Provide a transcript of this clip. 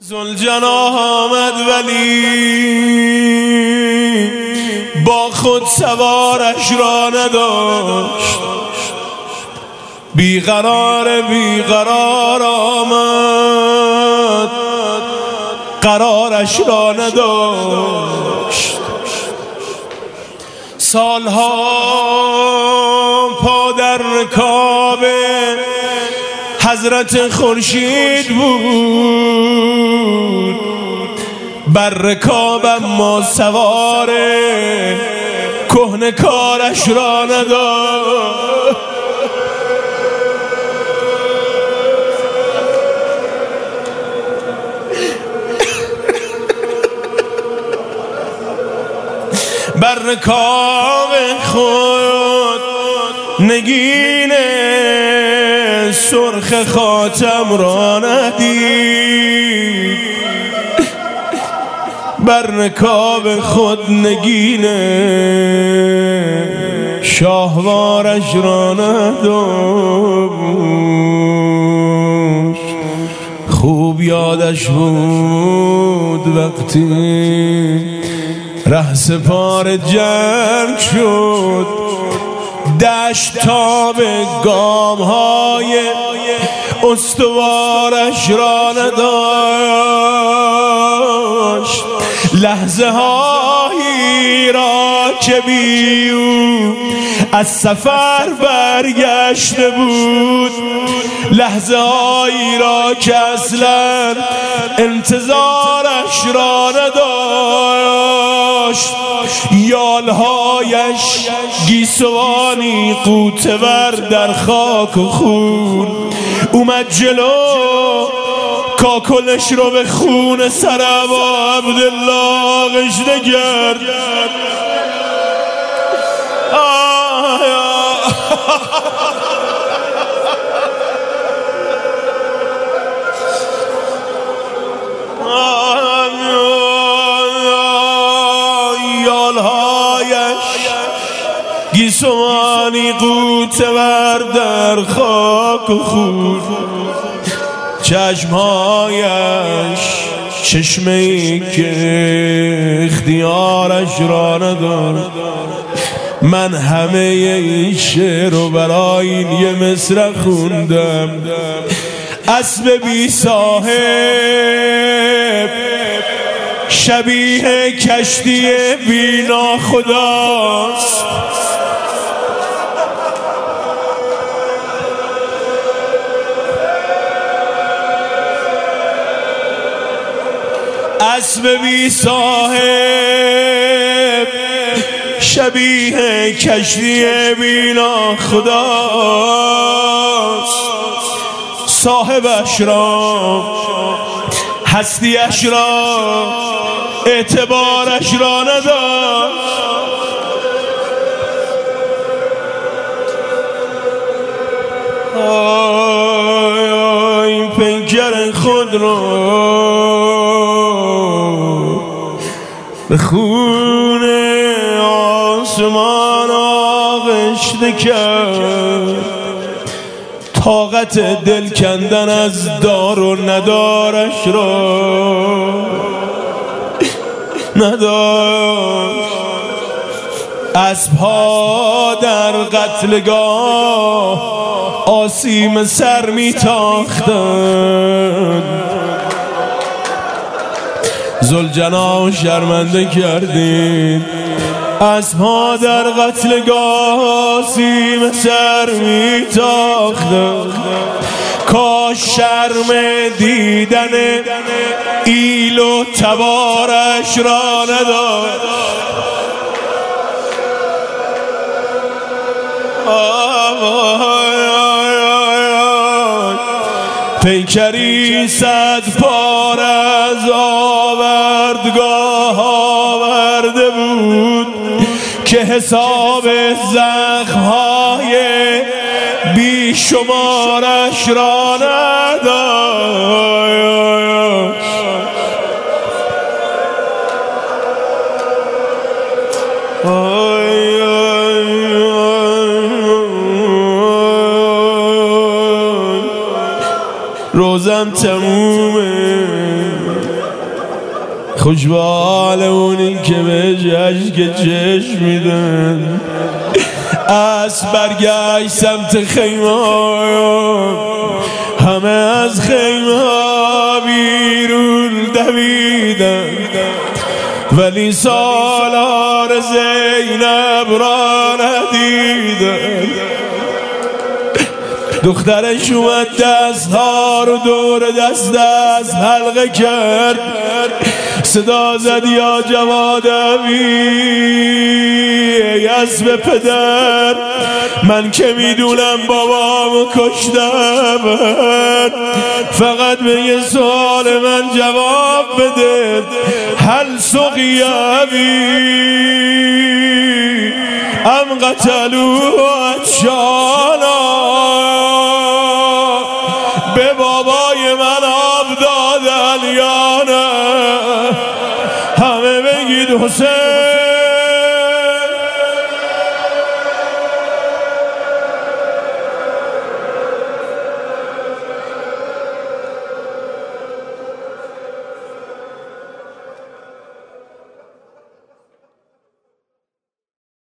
ذوالجناح آمد ولی با خود سوارش را نداشت، بیقرار آمد قرارش را نداشت. سالها پا در رکاب حضرت خورشید بود، بر رکابم ما سوار کهنه کارش را نداشت. بر رکاب خود نگین سرخ خاتم را ندید، بر رکاب خود نگین شاهوارش را نداشت. خوب یادش بود وقتی ره سپار جنگ شد، دشت تاب گام‌های استوارش را نداشت. لحظه هایی را که بی او از سفر برگشته بود، لحظه هایی را که اصلا انتظارش را نداشت. یالهایش گیسوانی قوتور در خاک و خون، اومد جلو کاکلش رو به خون سر ابا عبدالله غشنه کرد. گیسوانی قوتور در خاک و خون، چشمهایش چشمه‌ای که اختیارش را ندارد. من همه این شعر رو برای این یه مصرع خوندم. اسب بی صاحب شبیه کشتی بی ناخداست، اسب بی صاحب شبیه کشتی بی ناخداست. صاحبش را، هستیش را، اعتبارش را نداشت. این پیکر خود را به خون آسمان آغشته کرد، طاقت دل کندن از دار و ندارش را نداشت. اسبها در قتلگاه آسیم سر می تاختند. ذوالجناح شرمنده کردید، اسبها در قتلگاه آسیم سر می تاختند. کاش شرم دیدن ایل و تبارش را نداشت. پیکری صد پار از آوردگاه آورده بود که حساب زخم‌های بی شمارش را نداشت. روزم تمومه خوش به حال اونی که بهش اشک چشم میدن. از برگشت سمت خیمه، همه از خیمه بیرون دویدن، ولی سالار زینب را ندیدن. دخترش اومد دستها رو دور دست حلقه کرد، صدا زد یا جواد ای اسب پدر، من که میدونم بابامو کشتم، فقط به یه سوال من جواب بده، هل سقی ابی ام قتلو اتشانا؟ به بابای من آب دادن یا نه؟ همه بگید حسین